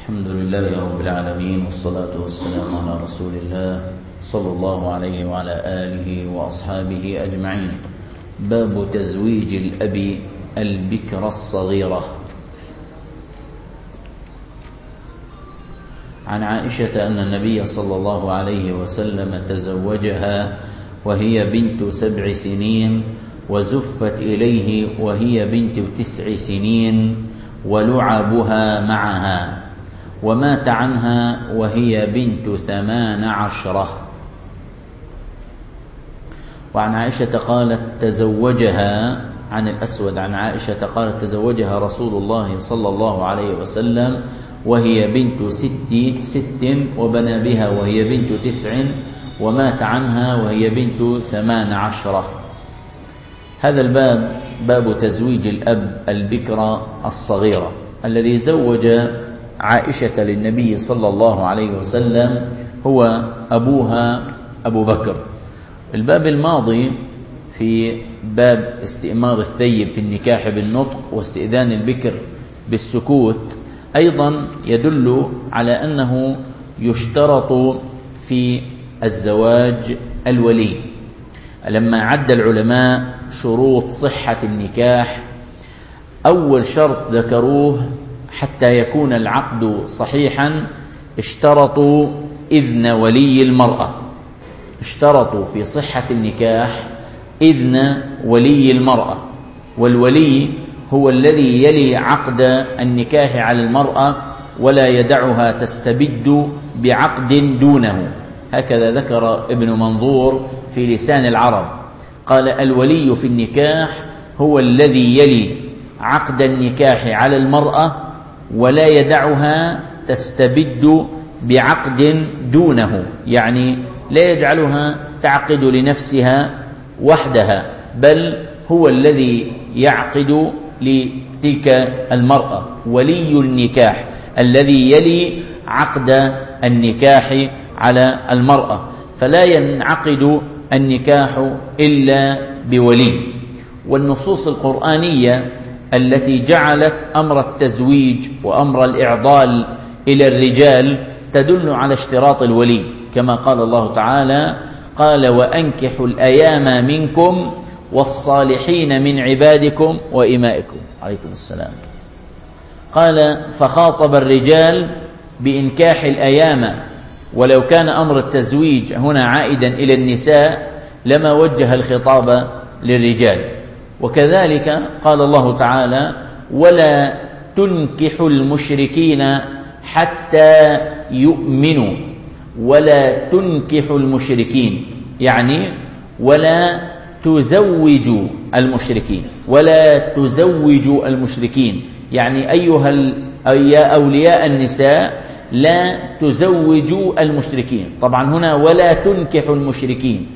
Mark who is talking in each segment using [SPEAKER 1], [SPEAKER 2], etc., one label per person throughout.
[SPEAKER 1] الحمد لله رب العالمين، والصلاة والسلام على رسول الله صلى الله عليه وعلى آله وأصحابه أجمعين. باب تزويج الأب البكر الصغيرة. عن عائشة أن النبي صلى الله عليه وسلم تزوجها وهي بنت 7 سنين، وزفت إليه وهي بنت 9 سنين، ولعبها معها، ومات عنها وهي بنت 18. وعن عائشة قالت تزوجها، عن الأسود عن عائشة قالت تزوجها رسول الله صلى الله عليه وسلم وهي بنت 6 وبنى بها وهي بنت 9، ومات عنها وهي بنت 18. هذا الباب باب تزويج الأب البكر الصغيرة الذي زوج عائشة للنبي صلى الله عليه وسلم هو أبوها أبو بكر. الباب الماضي في باب استئمار الثيب في النكاح بالنطق واستئذان البكر بالسكوت أيضا يدل على أنه يشترط في الزواج الولي. لما عد العلماء شروط صحة النكاح، أول شرط ذكروه حتى يكون العقد صحيحا، اشترطوا إذن ولي المرأة. اشترطوا في صحة النكاح إذن ولي المرأة، والولي هو الذي يلي عقد النكاح على المرأة ولا يدعها تستبد بعقد دونه. هكذا ذكر ابن منظور في لسان العرب، قال الولي في النكاح هو الذي يلي عقد النكاح على المرأة ولا يدعها تستبد بعقد دونه، يعني لا يجعلها تعقد لنفسها وحدها، بل هو الذي يعقد لتلك المرأة. ولي النكاح الذي يلي عقد النكاح على المرأة، فلا ينعقد النكاح إلا بولي. والنصوص القرآنية التي جعلت أمر التزويج وأمر الإعضال إلى الرجال تدل على اشتراط الولي، كما قال الله تعالى: قال وأنكحوا الأيام منكم والصالحين من عبادكم وإمائكم. عليكم السلام. قال فخاطب الرجال بإنكاح الأيام، ولو كان أمر التزويج هنا عائدا إلى النساء لما وجه الخطاب للرجال. وكذلك قال الله تعالى: ولا تنكحوا المشركين حتى يؤمنوا. ولا تنكحوا المشركين يعني ولا تزوجوا المشركين، ولا تزوجوا المشركين، يعني يا أولياء النساء لا تزوجوا المشركين. طبعا هنا ولا تنكحوا المشركين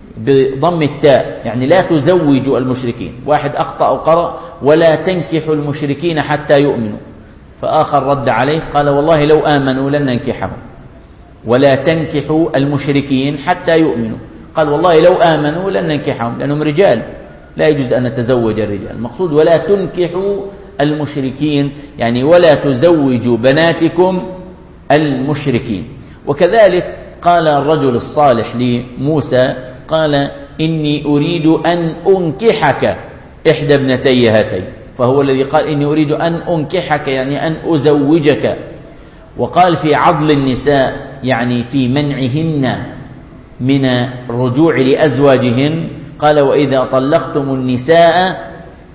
[SPEAKER 1] بضم التاء، يعني لا تزوجوا المشركين. واحد أخطأ وقرأ ولا تنكحوا المشركين حتى يؤمنوا، فآخر رد عليه قال والله لو آمنوا لن ننكحهم. ولا تنكحوا المشركين حتى يؤمنوا، قال والله لو آمنوا لن ننكحهم لأنهم رجال، لا يجوز أن نتزوج الرجال. المقصود ولا تنكحوا المشركين يعني ولا تزوجوا بناتكم المشركين. وكذلك قال الرجل الصالح لموسى قال إني أريد أن أنكحك إحدى ابنتي هاتين، فهو الذي قال إني أريد أن أنكحك يعني أن أزوجك. وقال في عضل النساء يعني في منعهن من الرجوع لأزواجهن، قال وإذا طلقتم النساء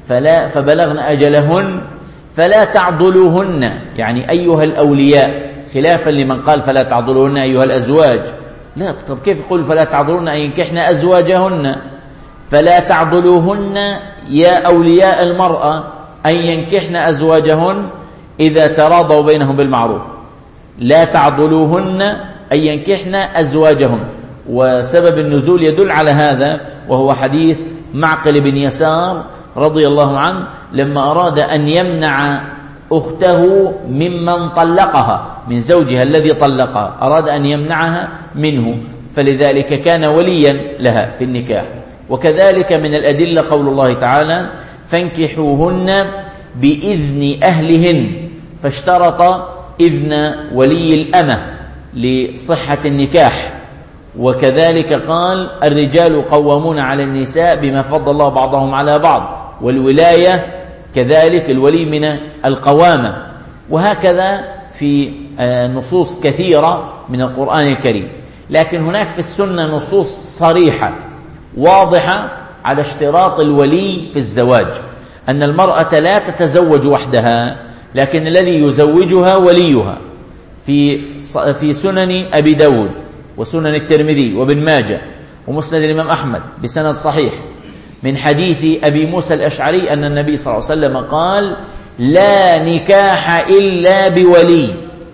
[SPEAKER 1] فبلغن أجلهن فلا تعضلوهن، يعني أيها الأولياء، خلافا لمن قال فلا تعضلوهن أيها الأزواج. لا، طب كيف يقول فلا تعضلوهن أن ينكحن أزواجهن؟ فلا تعضلوهن يا أولياء المرأة أن ينكحن أزواجهن إذا تراضوا بينهم بالمعروف. لا تعضلوهن أن ينكحن أزواجهن. وسبب النزول يدل على هذا، وهو حديث معقل بن يسار رضي الله عنه لما أراد أن يمنع أخته ممن طلقها، من زوجها الذي طلقها، أراد أن يمنعها منه، فلذلك كان وليا لها في النكاح. وكذلك من الأدلة قول الله تعالى: فانكحوهن بإذن أهلهن، فاشترط إذن ولي الأمة لصحة النكاح. وكذلك قال الرجال قوامون على النساء بما فضل الله بعضهم على بعض، والولاية كذلك الولي من القوامة. وهكذا في نصوص كثيرة من القرآن الكريم. لكن هناك في السنة نصوص صريحة واضحة على اشتراط الولي في الزواج، أن المرأة لا تتزوج وحدها، لكن الذي يزوجها وليها. في سنن أبي داود وسنن الترمذي وابن ماجه ومسند الإمام أحمد بسند صحيح من حديث أبي موسى الأشعري أن النبي صلى الله عليه وسلم قال: لا نكاح إلا بولي،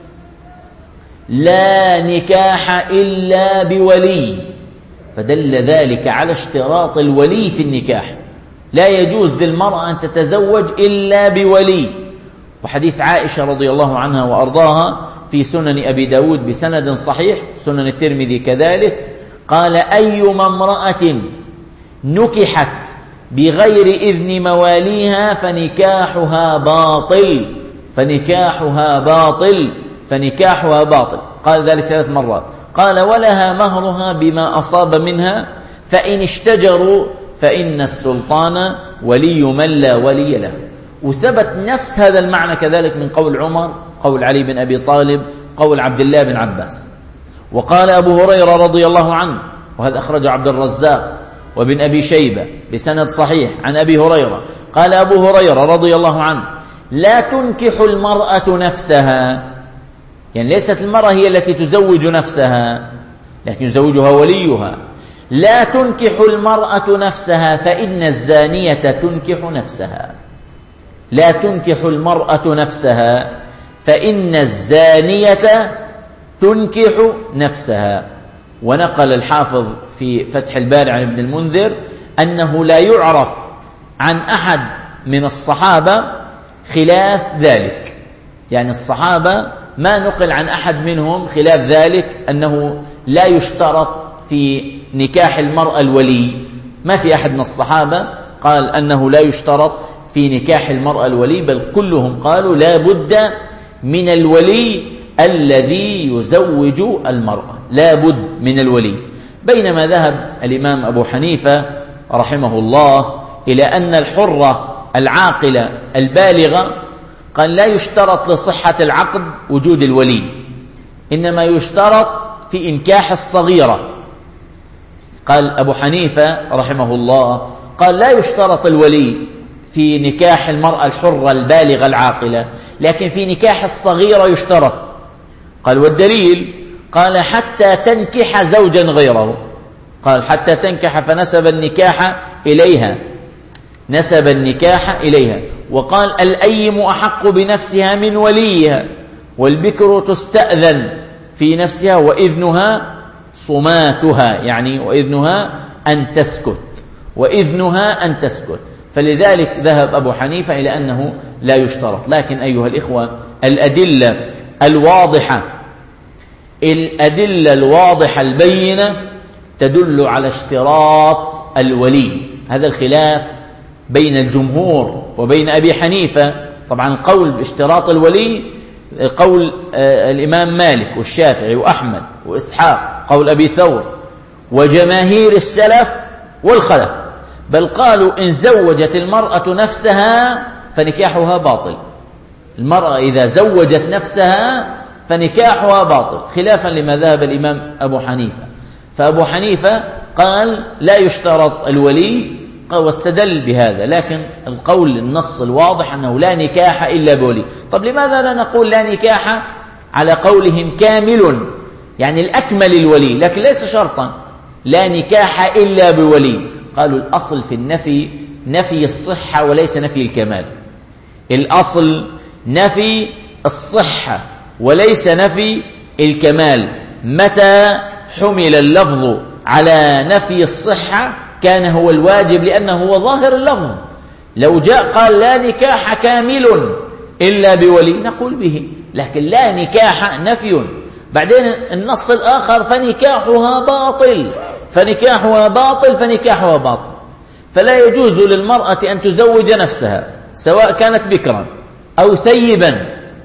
[SPEAKER 1] لا نكاح إلا بولي. فدل ذلك على اشتراط الولي في النكاح، لا يجوز للمرأة أن تتزوج إلا بولي. وحديث عائشة رضي الله عنها وأرضاها في سنن أبي داود بسند صحيح، سنن الترمذي كذلك، قال: أيما امرأة نكحت بغير إذن مواليها فنكاحها باطل، فنكاحها باطل، فنكاحها باطل. قال ذلك 3 مرات. قال: ولها مهرها بما أصاب منها، فإن اشتجروا فإن السلطان ولي من لا ولي له. وثبت نفس هذا المعنى كذلك من قول عمر، قول علي بن أبي طالب، قول عبد الله بن عباس. وقال أبو هريرة رضي الله عنه، وهذا أخرجه عبد الرزاق وابن أبي شيبة بسند صحيح عن أبي هريرة، قال أبو هريرة رضي الله عنه: لا تنكح المرأة نفسها، يعني ليست المرأة هي التي تزوج نفسها، لكن يزوجها وليها. لا تنكح المرأة نفسها فإن الزانية تنكح نفسها، لا تنكح المرأة نفسها فإن الزانية تنكح نفسها. ونقل الحافظ في فتح الباري عن ابن المنذر أنه لا يعرف عن أحد من الصحابة خلاف ذلك، يعني الصحابة ما نقل عن أحد منهم خلاف ذلك، أنه لا يشترط في نكاح المرأة الولي. ما في أحد من الصحابة قال أنه لا يشترط في نكاح المرأة الولي، بل كلهم قالوا لا بد من الولي الذي يزوج المرأة، لا بد من الولي. بينما ذهب الإمام أبو حنيفة رحمه الله إلى أن الحرة العاقلة البالغة قال لا يشترط لصحة العقد وجود الولي، إنما يشترط في إنكاح الصغيرة. قال أبو حنيفة رحمه الله قال لا يشترط الولي في نكاح المرأة الحرة البالغة العاقلة، لكن في نكاح الصغيرة يشترط. قال والدليل؟ قال حتى تنكح زوجا غيره، قال حتى تنكح، فنسب النكاح إليها، نسب النكاح إليها. وقال الأيم أحق بنفسها من وليها، والبكر تستأذن في نفسها وإذنها صماتها، يعني وإذنها أن تسكت، وإذنها أن تسكت. فلذلك ذهب أبو حنيفة إلى أنه لا يشترط. لكن أيها الإخوة الأدلة الواضحة البينة تدل على اشتراط الولي. هذا الخلاف بين الجمهور وبين أبي حنيفة. طبعا قول باشتراط الولي قول الإمام مالك والشافعي وأحمد وإسحاق، قول أبي ثور وجماهير السلف والخلف، بل قالوا إن زوجت المرأة نفسها فنكاحها باطل. المرأة إذا زوجت نفسها فنكاحها باطل، خلافا لما ذهب الإمام أبو حنيفة. فأبو حنيفة قال لا يشترط الولي واستدل بهذا، لكن القول النص الواضح أنه لا نكاح إلا بولي. طب لماذا لا نقول لا نكاح على قولهم كامل، يعني الأكمل الولي، لكن ليس شرطا لا نكاح إلا بولي؟ قالوا الأصل في النفي نفي الصحة وليس نفي الكمال. الأصل نفي الصحة وليس نفي الكمال. متى حمل اللفظ على نفي الصحة كان هو الواجب، لأنه هو ظاهر اللفظ. لو جاء قال لا نكاح كامل إلا بولي نقول به، لكن لا نكاح نفي. بعدين النص الآخر فنكاحها باطل، فنكاحها باطل، فنكاحها باطل. فلا يجوز للمرأة أن تزوج نفسها سواء كانت بكرا أو ثيبا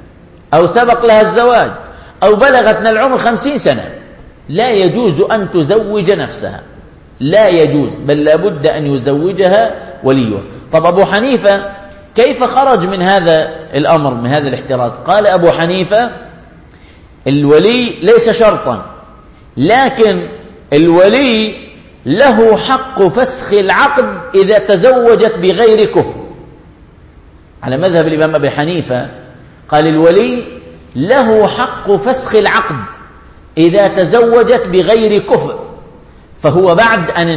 [SPEAKER 1] أو سبق لها الزواج أو بلغت من العمر 50 سنة لا يجوز أن تزوج نفسها، لا يجوز، بل لابد أن يزوجها وليها. طب أبو حنيفة كيف خرج من هذا الأمر، من هذا الاحتراز؟ قال أبو حنيفة الولي ليس شرطا، لكن الولي له حق فسخ العقد إذا تزوجت بغير كفر. على مذهب الإمام أبي حنيفة قال الولي له حق فسخ العقد إذا تزوجت بغير كفر، فهو بعد أن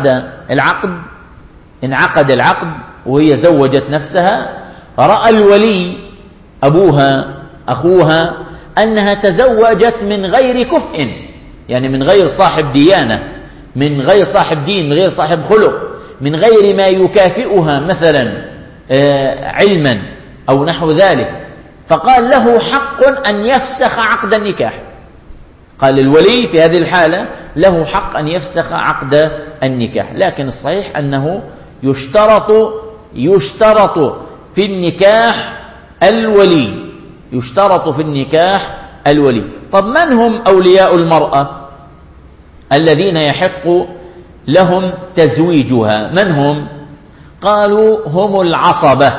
[SPEAKER 1] انعقد العقد وهي زوجت نفسها، رأى الولي أبوها أخوها أنها تزوجت من غير كفء، يعني من غير صاحب ديانة، من غير صاحب دين، من غير صاحب خلق، من غير ما يكافئها مثلا علما أو نحو ذلك، فقال له حق أن يفسخ عقد النكاح. قال الولي في هذه الحالة له حق أن يفسخ عقد النكاح، لكن الصحيح أنه يشترط في النكاح الولي، يشترط في النكاح الولي. طب من هم أولياء المرأة الذين يحق لهم تزويجها؟ من هم؟ قالوا هم العصبة.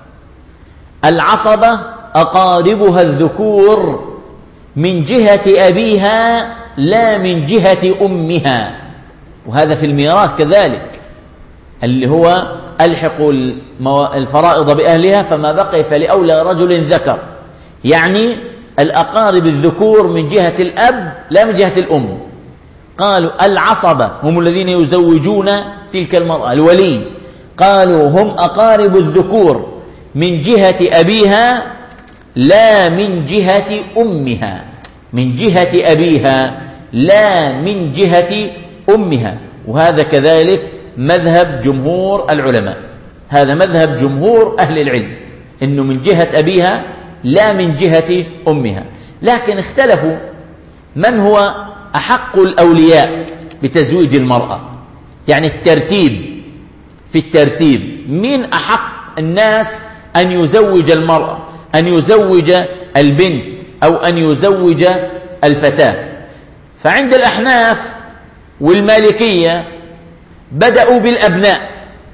[SPEAKER 1] العصبة أقاربها الذكور من جهة أبيها لا من جهة أمها، وهذا في الميراث كذلك، اللي هو ألحق الفرائض بأهلها فما بقي فلأولى رجل ذكر، يعني الأقارب الذكور من جهة الأب لا من جهة الأم. قالوا العصبة هم الذين يزوجون تلك المرأة، الولي قالوا هم أقارب الذكور من جهة أبيها لا من جهة أمها، من جهة أبيها لا من جهة أمها. وهذا كذلك مذهب جمهور العلماء، هذا مذهب جمهور أهل العلم، إنه من جهة أبيها لا من جهة أمها. لكن اختلفوا من هو أحق الأولياء بتزويج المرأة، يعني الترتيب، في الترتيب مين أحق الناس أن يزوج المرأة، أن يزوج البنت أو أن يزوج الفتاة. فعند الأحناف والمالكية بدأوا بالأبناء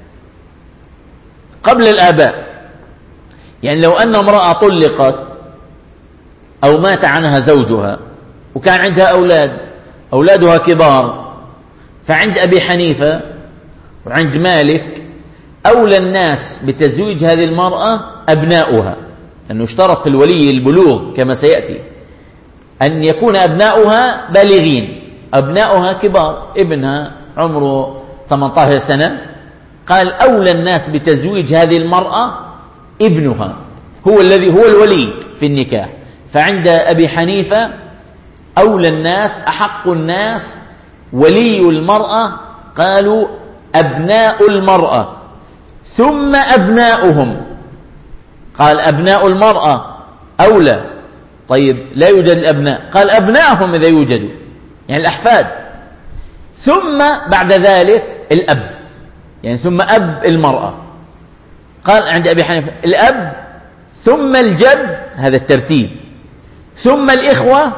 [SPEAKER 1] قبل الآباء، يعني لو أن امرأة طلقت أو مات عنها زوجها وكان عندها أولادها كبار، فعند أبي حنيفة وعند مالك أولى الناس بتزويج هذه المرأة أبناؤها، لأنه اشترط في الولي البلوغ كما سيأتي أن يكون أبناؤها بالغين، أبناؤها كبار، ابنها عمره 18 سنة، قال أولى الناس بتزويج هذه المرأة ابنها، هو الذي هو الولي في النكاح. فعند أبي حنيفة أولى الناس، أحق الناس، ولي المرأة، قالوا أبناء المرأة ثم أبناؤهم. قال أبناء المرأة أولى، طيب لا يوجد الأبناء، قال أبناءهم إذا يوجدوا، يعني الأحفاد، ثم بعد ذلك الأب، يعني ثم أب المرأة. قال عند أبي حنيفة الأب ثم الجد، هذا الترتيب، ثم الإخوة،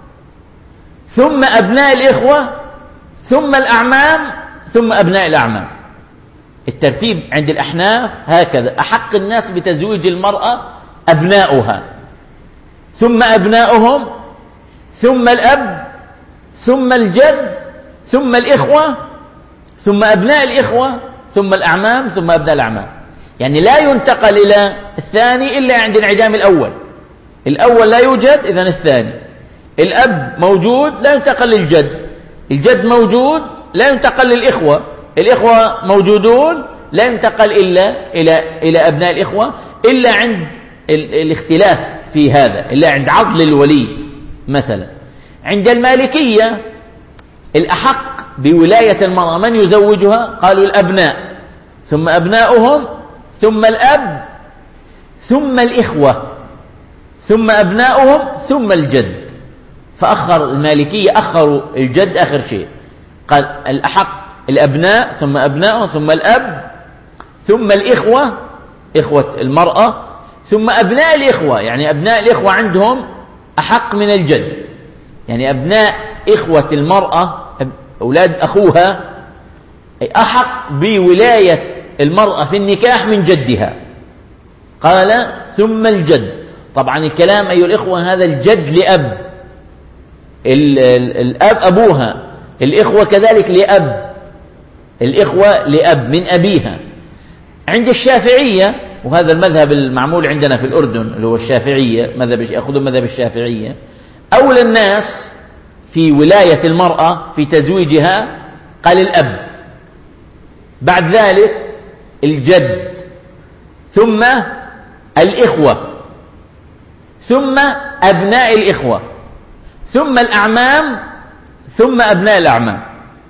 [SPEAKER 1] ثم أبناء الإخوة، ثم الأعمام، ثم أبناء الأعمام. الترتيب عند الأحناف هكذا، أحق الناس بتزويج المرأة أبناؤها، ثم أبناؤهم، ثم الأب، ثم الجد، ثم الإخوة، ثم أبناء الإخوة، ثم الأعمام، ثم أبناء الأعمام. يعني لا ينتقل إلى الثاني إلا عند انعدام الأول. الأول لا يوجد، إذن الثاني. الأب موجود لا ينتقل للجد، الجد موجود لا ينتقل للإخوة، الإخوة موجودون لا ينتقل إلا إلى أبناء الإخوة، إلا عند الاختلاف في هذا، إلا عند عضل الولي مثلا. عند المالكية الأحق بولاية المرأة من يزوجها؟ قالوا الأبناء، ثم أبناؤهم، ثم الأب، ثم الإخوة، ثم أبناؤهم، ثم الجد. فأخر المالكية، أخروا الجد آخر شيء، قال الأحق الأبناء، ثم أبناؤهم، ثم الأب، ثم الإخوة، إخوة المرأة، ثم أبناء الإخوة، يعني أبناء الإخوة عندهم أحق من الجد، يعني أبناء إخوة المرأة أولاد أخوها أحق بولاية المرأة في النكاح من جدها. قال ثم الجد. طبعا الكلام أيها الإخوة هذا الجد لأب، الأب أبوها، الإخوة كذلك لأب، الإخوة لأب من أبيها. عند الشافعية، وهذا المذهب المعمول عندنا في الأردن اللي هو الشافعية، يأخذوا مذهب الشافعية، أولى الناس في ولاية المرأة في تزويجها قال الأب، بعد ذلك الجد، ثم الإخوة، ثم أبناء الإخوة، ثم الأعمام، ثم أبناء الأعمام.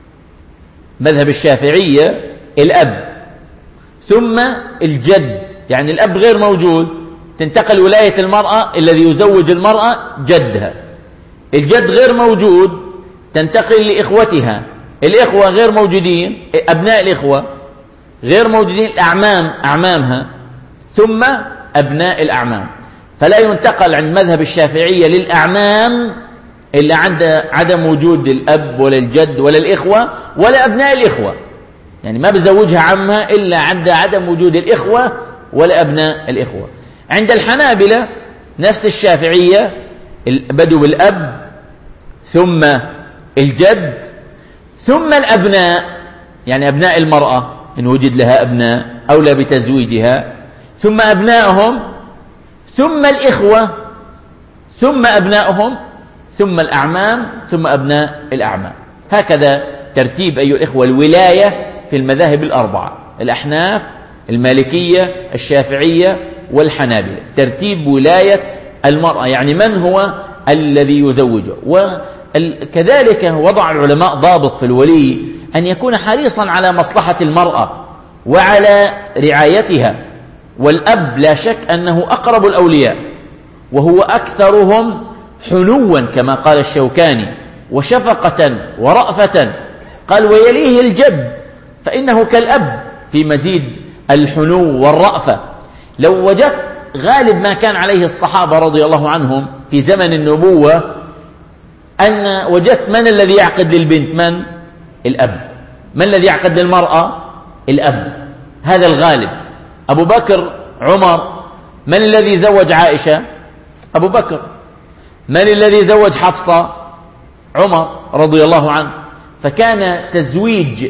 [SPEAKER 1] مذهب الشافعية الأب، ثم الجد، يعني الأب غير موجود تنتقل ولاية المرأة الذي يزوج المرأة جدها. الجد غير موجود تنتقل لإخوتها، الإخوة غير موجودين، أبناء الإخوة غير موجودين، الأعمام أعمامها، ثم أبناء الأعمام. فلا ينتقل عند مذهب الشافعية للأعمام إلا عند عدم وجود الأب ولا الجد ولا الإخوة ولا أبناء الإخوة، يعني ما بزوجها عمها إلا عند عدم وجود الإخوة ولا أبناء الإخوة. عند الحنابلة نفس الشافعية، بدوا بالأب، ثم الجد، ثم الأبناء، يعني أبناء المرأة إن وجد لها أبناء أولى بتزويجها، ثم أبنائهم، ثم الإخوة، ثم أبنائهم، ثم الأعمام، ثم أبناء الأعمام. هكذا ترتيب أيها الإخوة الولاية في المذاهب الأربعة: الأحناف، المالكية، الشافعية، والحنابلة، ترتيب ولاية المرأة، يعني من هو الذي يزوجه. وكذلك وضع العلماء ضابط في الولي أن يكون حريصا على مصلحة المرأة وعلى رعايتها، والأب لا شك أنه أقرب الأولياء وهو أكثرهم حنوا كما قال الشوكاني، وشفقة ورأفة، قال ويليه الجد فإنه كالأب في مزيد الحنو والرأفة. لو وجدت غالب ما كان عليه الصحابة رضي الله عنهم في زمن النبوة أن وجدت من الذي يعقد للبنت؟ من؟ الأب. من الذي يعقد للمرأة؟ الأب. هذا الغالب. أبو بكر، عمر. من الذي زوج عائشة؟ أبو بكر. من الذي زوج حفصة؟ عمر رضي الله عنه. فكان تزويج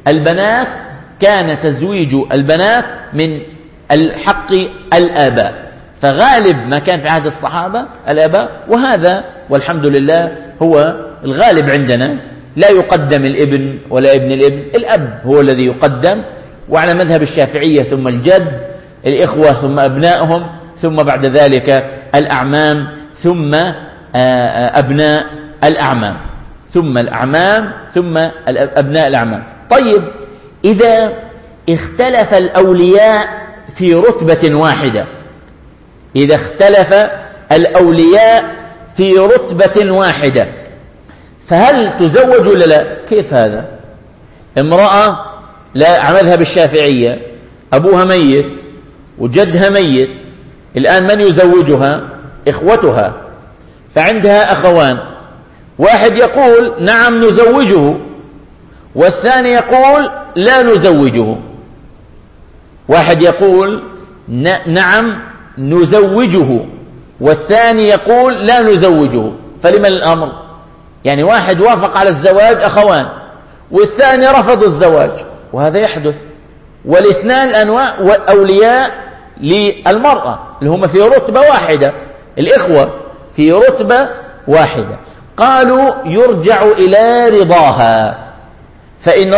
[SPEAKER 1] البنات من الحق الآباء، فغالب ما كان في عهد الصحابة الآباء، وهذا والحمد لله هو الغالب عندنا، لا يقدم الابن ولا ابن الابن، الأب هو الذي يقدم. وعلى مذهب الشافعية ثم الجد، الإخوة ثم أبنائهم، ثم بعد ذلك الأعمام، ثم أبناء الأعمام، ثم الأعمام، ثم أبناء الأعمام. طيب، إذا اختلف الأولياء في رتبة واحدة، إذا اختلف الأولياء في رتبة واحدة، فهل تزوج ولا لا؟ كيف هذا؟ امرأة لا على مذهب الشافعية أبوها ميت وجدها ميت، الآن من يزوجها؟ إخوتها، فعندها أخوان، واحد يقول نعم نزوجه، والثاني يقول لا نزوجه. واحد يقول نعم نزوجه، والثاني يقول لا نزوجه. فلمن الأمر؟ يعني واحد وافق على الزواج أخوان، والثاني رفض الزواج، وهذا يحدث. والاثنان أولياء للمرأة اللي هم في رتبة واحدة، الإخوة في رتبة واحدة. قالوا يرجع إلى رضاها، فإن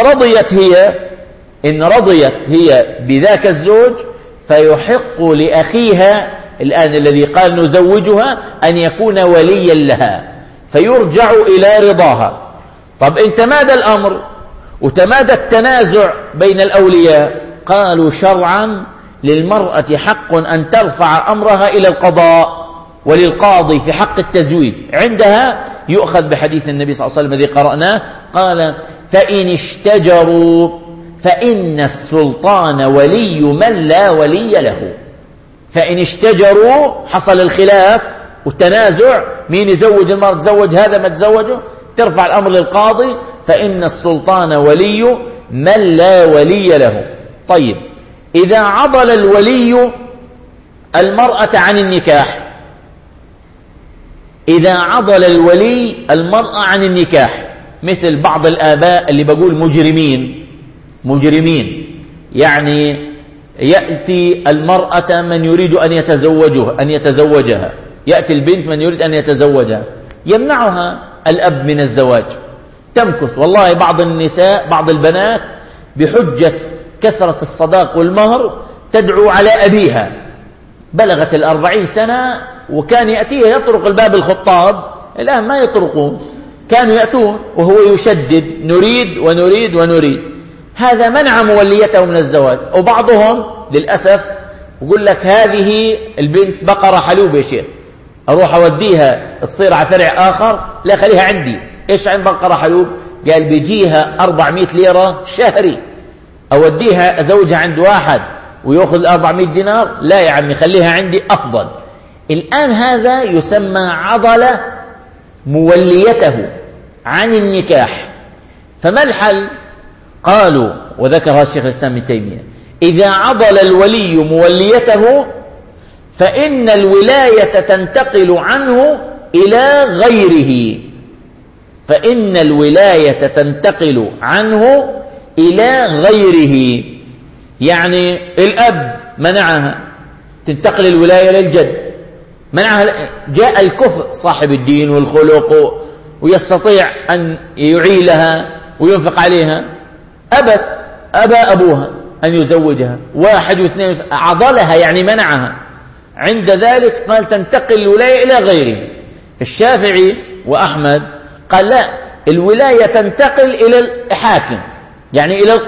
[SPEAKER 1] رضيت هي بذاك الزوج فيحق لأخيها الآن الذي قال نزوجها أن يكون وليا لها، فيرجع إلى رضاها. طب إن تمادى الأمر وتمادى التنازع بين الأولياء، قالوا شرعا للمرأة حق أن ترفع أمرها إلى القضاء وللقاضي في حق التزويج. عندها يؤخذ بحديث النبي صلى الله عليه وسلم الذي قرأناه، قال فإن اشتجروا فإن السلطان ولي من لا ولي له. فإن اشتجروا حصل الخلاف والتنازع، مين يزوج المرأة، تزوج هذا ما تزوجه، ترفع الأمر للقاضي، فإن السلطان ولي من لا ولي له. طيب، إذا عضل الولي المرأة عن النكاح، إذا عضل الولي المرأة عن النكاح، مثل بعض الآباء اللي بقول مجرمين، يعني يأتي المرأة من يريد أن يتزوجها، يأتي البنت من يريد أن يتزوجها، يمنعها الأب من الزواج، تمكث. والله بعض النساء، بعض البنات بحجة كثرة الصداق والمهر تدعو على أبيها، بلغت 40 سنة وكان يأتيها يطرق الباب الخطاب، الآن ما يطرقون، كانوا يأتون وهو يشدد، نريد. هذا منع موليته من الزواج. وبعضهم للأسف يقول لك هذه البنت بقرة حلوب يا شيخ، أروح أوديها تصير على فرع آخر، لا خليها عندي. إيش عند بقرة حلوب؟ قال بيجيها 400 ليرة شهري، أوديها أزوجها عند واحد ويأخذ 400 دينار، لا يا عمي خليها عندي أفضل. الآن هذا يسمى عضل موليته عن النكاح. فما الحل؟ قالوا، وذكرها الشيخ الإسلام ابن تيمية، إذا عضل الولي موليته فإن الولاية تنتقل عنه إلى غيره، فإن الولاية تنتقل عنه إلى غيره. يعني الأب منعها، تنتقل الولاية للجد، منعها، جاء الكفء صاحب الدين والخلق ويستطيع أن يعيلها وينفق عليها، أبى أبوها أن يزوجها، 1 و2 عضلها يعني منعها. عند ذلك قال تنتقل الولاية إلى غيره. الشافعي وأحمد قال لا، الولاية تنتقل إلى الحاكم، يعني إلى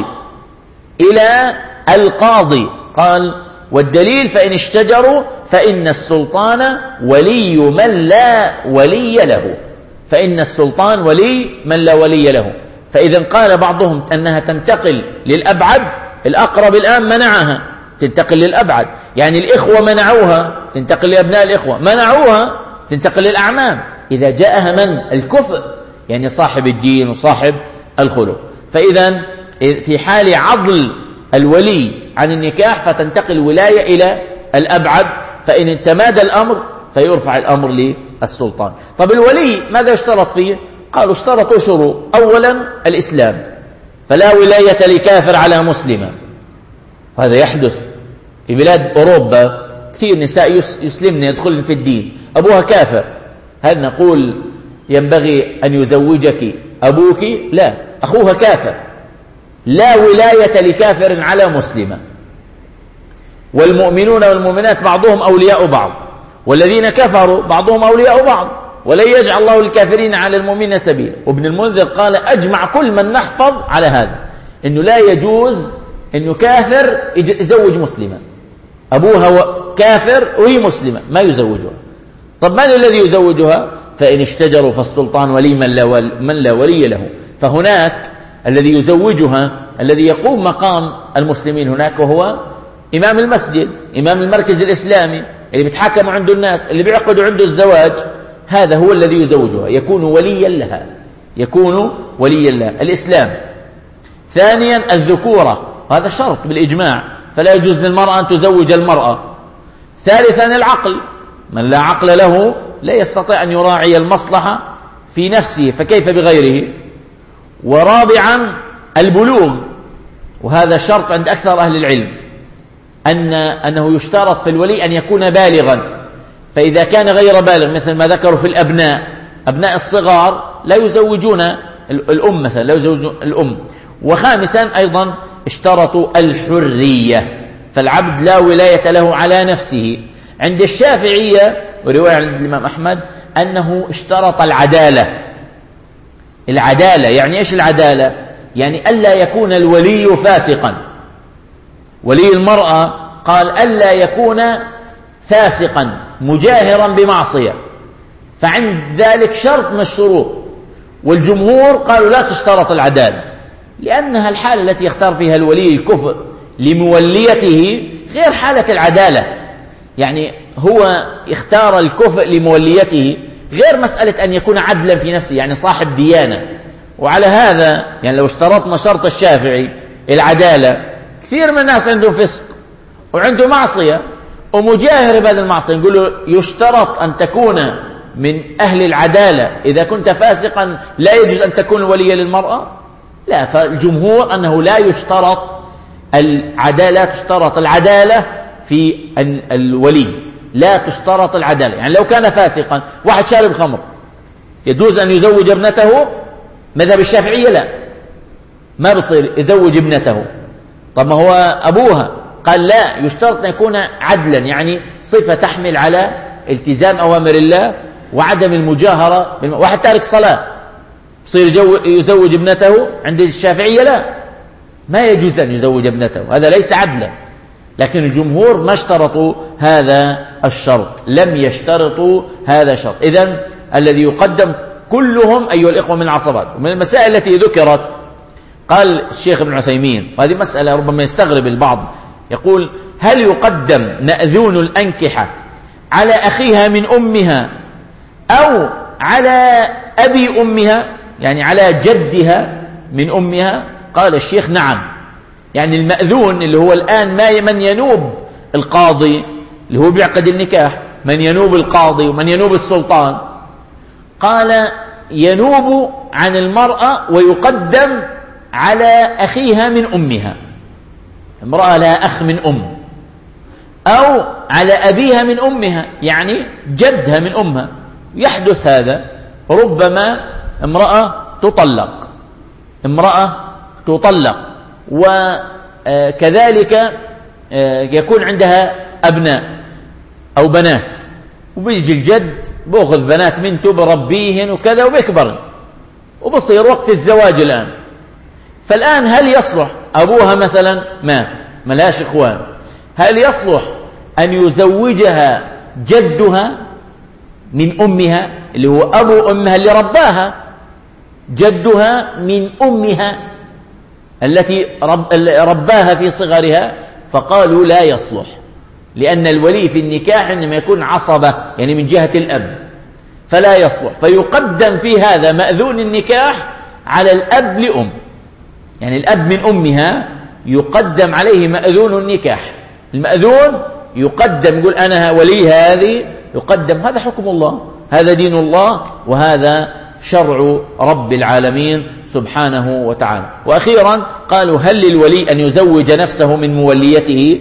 [SPEAKER 1] القاضي. قال والدليل فإن اشتجروا فإن السلطان ولي من لا ولي له، فإن السلطان ولي من لا ولي له. فإذا قال بعضهم أنها تنتقل للأبعد، الأقرب الآن منعها تنتقل للأبعد، يعني الإخوة منعوها تنتقل لأبناء الإخوة، منعوها تنتقل للأعمام. إذا جاءها من الكفء، يعني صاحب الدين وصاحب الخلق. فإذا في حال عضل الولي عن النكاح فتنتقل الولاية إلى الأبعد، فإن تمادى الأمر فيرفع الأمر للسلطان. طب الولي ماذا اشترط فيه؟ قالوا اشترطوا شروط. أولا الإسلام، فلا ولاية لكافر على مسلمة. هذا يحدث في بلاد أوروبا، كثير نساء يسلمن يدخلن في الدين، أبوها كافر، هل نقول ينبغي أن يزوجك أبوك؟ لا، أخوها كافر. لا ولاية لكافر على مسلمة. والمؤمنون والمؤمنات بعضهم أولياء بعض، والذين كفروا بعضهم أولياء بعض، ولن يجعل الله الكافرين على المؤمنين سبيلا. وابن المنذر قال أجمع كل من نحفظ على هذا، إنه لا يجوز إنه كافر يزوج مسلمة، أبوها كافر وهي مسلمة ما يزوجها. طب من الذي يزوجها؟ فإن اشتجروا فالسلطان ولي من لا ولي له. فهناك الذي يزوجها الذي يقوم مقام المسلمين هناك، وهو إمام المسجد، إمام المركز الإسلامي اللي بيتحكموا عنده الناس، اللي بيعقدوا عنده الزواج، هذا هو الذي يزوجها، يكون وليا لها، الإسلام. ثانيا الذكورة، هذا شرط بالإجماع، فلا يجوز للمرأة أن تزوج المرأة. ثالثا العقل، من لا عقل له لا يستطيع أن يراعي المصلحة في نفسه، فكيف بغيره. ورابعا البلوغ، وهذا شرط عند أكثر أهل العلم، أنه يشترط في الولي أن يكون بالغا. فإذا كان غير بالغ، مثل ما ذكروا في أبناء الصغار لا يزوجون الأم مثلا، لا يزوجون الأم. وخامسا أيضا اشترطوا الحرية، فالعبد لا ولاية له على نفسه. عند الشافعية ورواية عند الإمام أحمد أنه اشترط العدالة. يعني إيش العدالة؟ يعني ألا يكون الولي فاسقا. ولي المرأة قال ألا يكون فاسقا مجاهرا بمعصية، فعند ذلك شرط من الشروط. والجمهور قالوا لا تشترط العدالة، لأنها الحالة التي يختار فيها الولي الكفء لموليته غير حالة العدالة. يعني هو اختار الكفء لموليته، غير مسألة أن يكون عدلا في نفسه يعني صاحب ديانة. وعلى هذا يعني لو اشترطنا شرط الشافعي العدالة، كثير من الناس عندهم فسق وعنده معصية ومجاهر بهذه المعصية، نقول له يشترط أن تكون من أهل العدالة، إذا كنت فاسقا لا يجوز أن تكون وليا للمرأة؟ لا. فالجمهور أنه لا يشترط العدالة، تشترط العدالة في الولي، لا تشترط العدالة. يعني لو كان فاسقا، واحد شارب خمر، يجوز أن يزوج ابنته؟ مذهب الشافعية لا، ما بصير يزوج ابنته. طب ما هو أبوها، قال لا، يشترط أن يكون عدلا، يعني صفة تحمل على التزام أوامر الله وعدم المجاهرة. واحد تارك صلاة يصير يزوج ابنته؟ عند الشافعية لا، ما يجوز أن يزوج ابنته، هذا ليس عدلا. لكن الجمهور ما اشترطوا هذا الشرط، لم يشترطوا هذا الشرط. إذن الذي يقدم كلهم أيها الإخوة من العصبات. ومن المسائل التي ذكرت قال الشيخ ابن عثيمين، وهذه مسألة ربما يستغرب البعض، يقول: هل يقدم مأذون الأنكحة على أخيها من أمها أو على أبي أمها، يعني على جدها من أمها؟ قال الشيخ: نعم. يعني المأذون اللي هو الآن من ينوب القاضي، اللي هو بيعقد النكاح، من ينوب القاضي ومن ينوب السلطان، قال ينوب عن المرأة ويقدم على أخيها من أمها. امرأة لها أخ من أم، أو على أبيها من أمها، يعني جدها من أمها. يحدث هذا، ربما امرأة تطلق وكذلك يكون عندها أبناء أو بنات، وبيجي الجد بأخذ بنات بنته بربيهن وكذا وبيكبرن، وبصير وقت الزواج الآن. فالآن هل يصلح أبوها مثلا ملاش إخوان، هل يصلح أن يزوجها جدها من أمها اللي هو أبو أمها اللي رباها، جدها من أمها التي رباها في صغرها؟ فقالوا لا يصلح، لأن الولي في النكاح إنما يكون عصبة، يعني من جهة الأب، فلا يصلح. فيقدم في هذا مأذون النكاح على الأب لأم، يعني الأب من أمها يقدم عليه مأذون النكاح. المأذون يقدم، يقول أنا ولي هذه، يقدم. هذا حكم الله، هذا دين الله، وهذا شرع رب العالمين سبحانه وتعالى. وأخيرا قالوا: هل للولي أن يزوج نفسه من موليته؟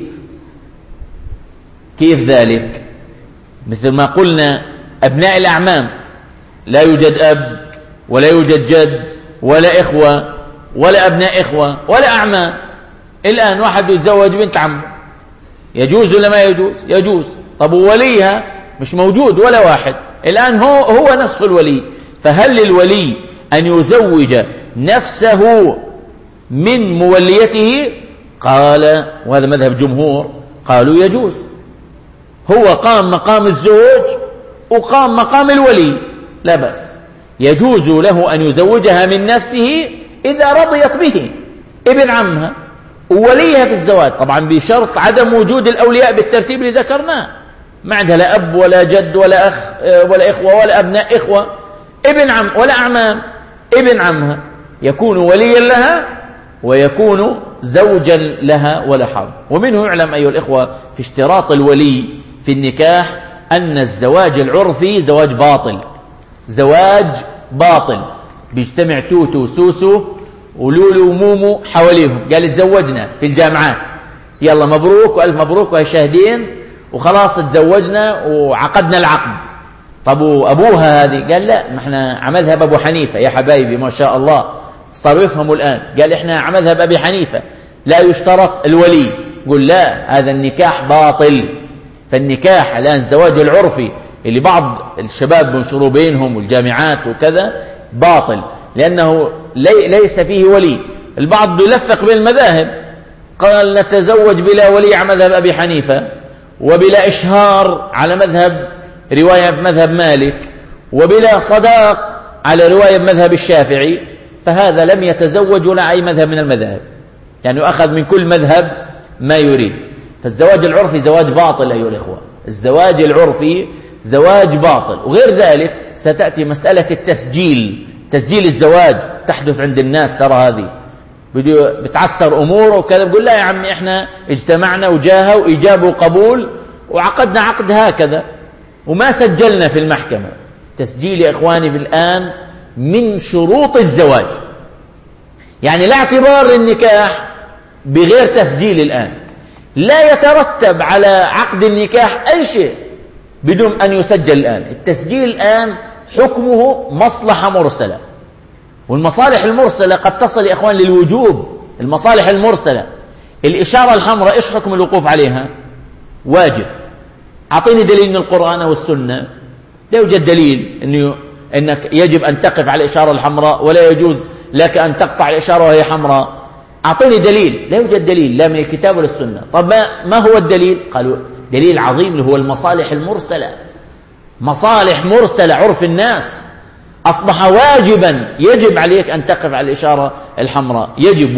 [SPEAKER 1] كيف ذلك؟ مثل ما قلنا أبناء الأعمام لا يوجد أب ولا يوجد جد ولا إخوة ولا أبناء إخوة ولا أعمام. الآن واحد يتزوج بنت عمه، يجوز ولا ما يجوز؟ يجوز. طب وليها مش موجود ولا واحد، الآن هو نفسه الولي. فهل للولي أن يزوج نفسه من موليته؟ قال، وهذا مذهب جمهور، قالوا يجوز. هو قام مقام الزوج وقام مقام الولي، لا بأس، يجوز له أن يزوجها من نفسه إذا رضيت به ابن عمها ووليها في الزواج، طبعا بشرط عدم وجود الأولياء بالترتيب اللي ذكرناه. ما عندها لا أب ولا جد ولا أخ ولا إخوة ولا أبناء إخوة، ابن عم ولا أعمام، ابن عمها يكون وليا لها ويكون زوجا لها ولا حرج. ومنه يعلم أيها الإخوة في اشتراط الولي في النكاح أن الزواج العرفي زواج باطل. بيجتمع توتو وسوسو ولولو ومومو حواليهم، قال تزوجنا في الجامعات، يلا مبروك وألف مبروك وهي شاهدين وخلاص تزوجنا وعقدنا العقد. طب أبوها هذه قال لا، ما احنا عمذهب أبو حنيفة يا حبايبي، ما شاء الله صاروا يفهموا الآن. قال احنا عمذهب أبي حنيفة لا يشترط الولي. قل لا، هذا النكاح باطل. فالنكاح الآن الزواج العرفي اللي بعض الشباب بنشروا بينهم والجامعات وكذا باطل، لأنه ليس فيه ولي. البعض يلفق بين المذاهب، قال نتزوج بلا ولي على مذهب أبي حنيفة، وبلا إشهار على رواية بمذهب مالك، وبلا صداق على رواية بمذهب الشافعي. فهذا لم يتزوج ولا أي مذهب من المذاهب، يعني أخذ من كل مذهب ما يريد. فالزواج العرفي زواج باطل أيها الإخوة، الزواج العرفي زواج باطل. وغير ذلك ستأتي مسألة التسجيل، تسجيل الزواج تحدث عند الناس، ترى هذه بتعسر أموره وكذا، بقول لا يا عمي إحنا اجتمعنا وجاهه وإجابة وقبول وعقدنا عقد هكذا وما سجلنا في المحكمة. تسجيل يا إخواني في الآن من شروط الزواج، يعني لا اعتبار النكاح بغير تسجيل الآن، لا يترتب على عقد النكاح أي شيء بدون أن يسجل الآن. التسجيل الآن حكمه مصلحة مرسلة، والمصالح المرسلة قد تصل يا إخوان للوجوب. المصالح المرسلة الإشارة الحمراء إيش حكم الوقوف عليها؟ واجب. أعطيني دليل من القرآن والسنة. لا يوجد دليل أنك يجب أن تقف على الإشارة الحمراء ولا يجوز لك أن تقطع الإشارة وهي حمراء. أعطيني دليل. لا يوجد دليل لا من الكتاب ولا السنة. طب ما هو الدليل؟ قالوا دليل عظيم اللي هو المصالح المرسلة. مصالح مرسلة عرف الناس أصبح واجبا، يجب عليك أن تقف على الإشارة الحمراء، يجب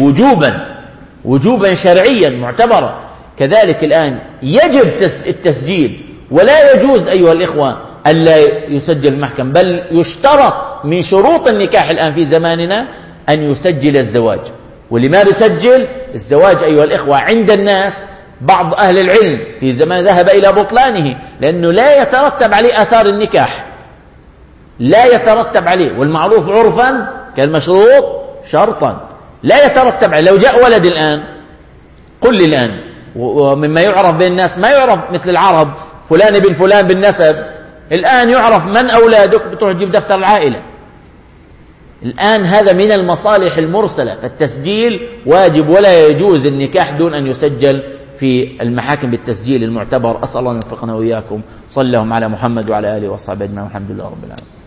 [SPEAKER 1] وجوبا شرعيا معتبرا. كذلك الآن يجب التسجيل، ولا يجوز أيها الإخوة ألا يسجل المحكم، بل يشترط من شروط النكاح الآن في زماننا أن يسجل الزواج. واللي ما بيسجل الزواج أيها الإخوة عند الناس بعض أهل العلم في زمان ذهب إلى بطلانه، لأنه لا يترتب عليه آثار النكاح، لا يترتب عليه، والمعروف عرفا كالمشروط شرطا لا يترتب عليه. لو جاء ولد الآن، قل لي الآن، ومما يعرف بين الناس ما يعرف مثل العرب فلان بن فلان بالنسب، الآن يعرف من أولادك، بتروح تجيب دفتر العائلة. الآن هذا من المصالح المرسلة، فالتسجيل واجب ولا يجوز النكاح دون أن يسجل في المحاكم بالتسجيل المعتبر. أسأل الله أن يوفقنا وإياكم. صلى الله على محمد وعلى آله وصحبه أجمعين، والحمد لله رب العالمين.